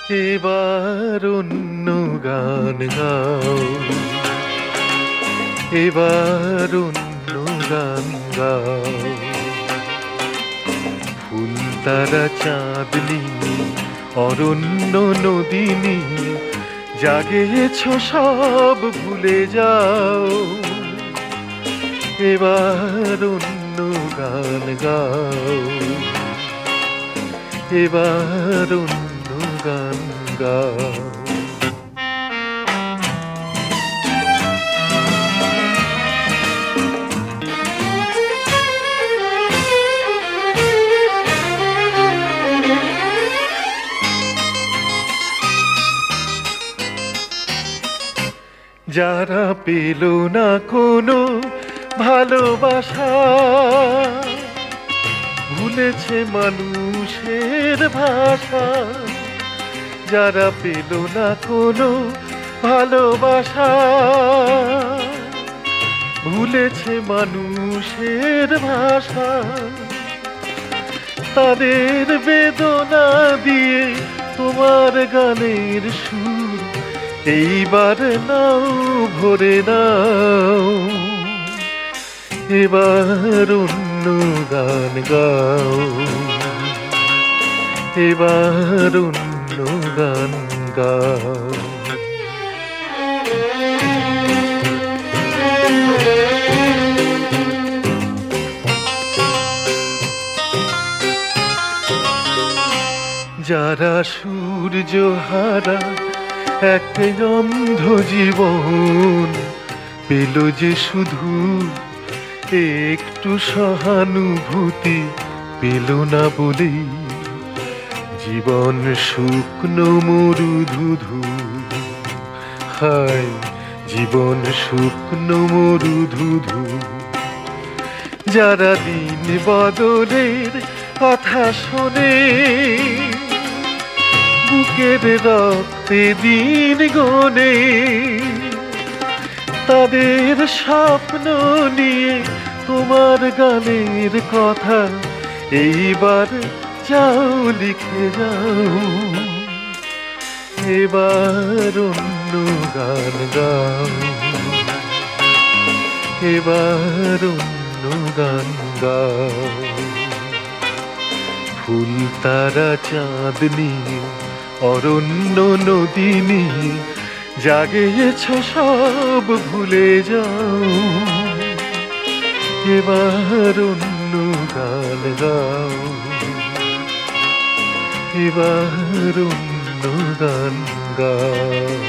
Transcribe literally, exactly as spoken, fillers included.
এবার অন্য গান গাও, এবার অন্য গান গাও। ফুল তারা চাঁদনি অরণ্য নদিনী, জাগেছ সব ভুলে যাও। এবার অন্য গান গাও, এবার অন্য গান গাও। যারা পেল না কোনো ভালোবাসা, ভুলেছে মানুষের ভাষা। যারা পেল না কোনো ভালোবাসা, ভুলেছে মানুষের ভাষা। তাদের বেদনা দিয়ে তোমার গানের সুর এইবার নাও ভরে নাও। এবার অন্য গান গাও, এবার অন্য গান গাও। যারা সূর্য হারা এক অন্ধ জীবন, পেল যে শুধু একটু সহানুভূতি, পেল না বলেই জীবন শুকনো মরুধুধু। হায় জীবন শুকনো মরুধুধু। যারা দিন বদলের কথা শোনে, বুকের রক্তে দিন গোনে, তাদের স্বপ্ন নিয়ে তোমার গানের কথা এইবার যাও লিখে যাও। এবার অন্য গান গাও, এবার অন্য গান গাও। ফুল তারা চাঁদনি অরণ্য নদিনী, জাগেছ সব ভুলে যাও। এবার অন্য গান গাও, এবার অন্য গান গাও।